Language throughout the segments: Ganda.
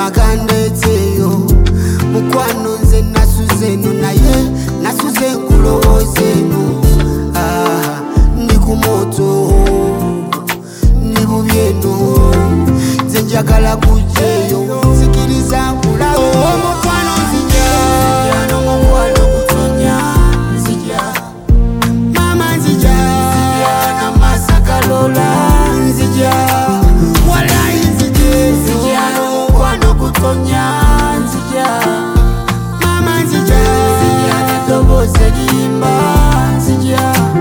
mazima gandetseyo mukwano nze nasuzeno naye nasuze nkulowozeno ndi ku moto ndi bubyeno nze njagala kujjeyo nzikiriza nkulawo mukwano nzija n'omukwano gutonya nzija mama nzija n'amasakalola nzija walayi nzija n'omukwano gutonya nzija mama nzija n'eddoboozi erimba nzija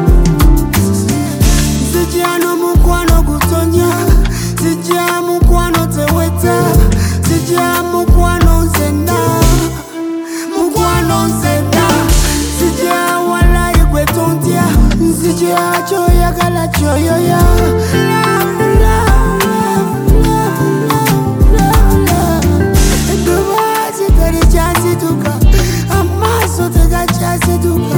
nzija n'omukwano gutonya nzija mukwano teweta nzija mukwano nzena mukwano nzena nzija walayi gwe tontya nzija kyoyagala kyoyoya eddoboozi terikyasituka amaaso tegakyasituka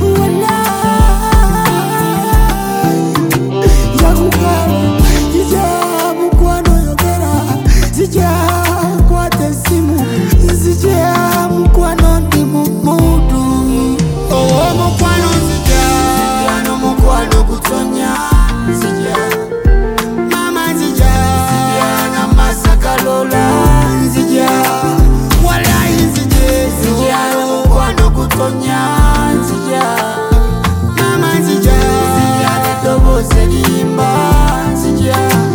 nzija kwata essimu nzija mukwano ndi mu mudu mukwano nzija n'omukwano gutonya nzija mama nzija n'amasakalola nzija walayi nzija n'omukwano gutonya nzija mama nzija n'eddoboozi erimba nzija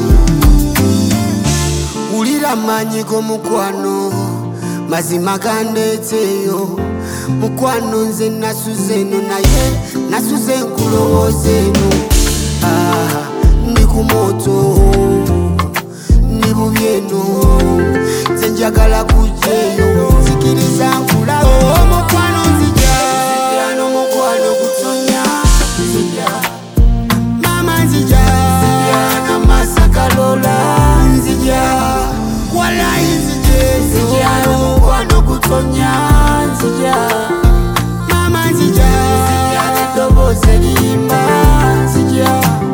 ulira manyi g'omukwano mazima gandetseyo mukwano nze nasuzeno naye nasuze nkulowozeno ndi ku moto ndi bubyeno nze njagala kujjeyo nzikiriza nkulawo mukwano nzija n'omukwano gutonya nzija mama nzija n'amasakalola nzija walayi nzija n'omukwano gutonya nzija mama nzija n'eddoboozi erimba nzija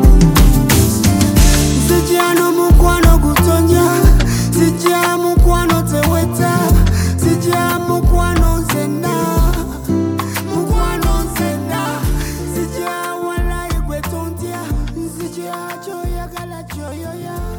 nzija n'omukwano gutonya nzija mukwano teweta nzija mukwano nzena mukwano nzena nzija walayi gwe tontya nzija kyoyagala kyoyoya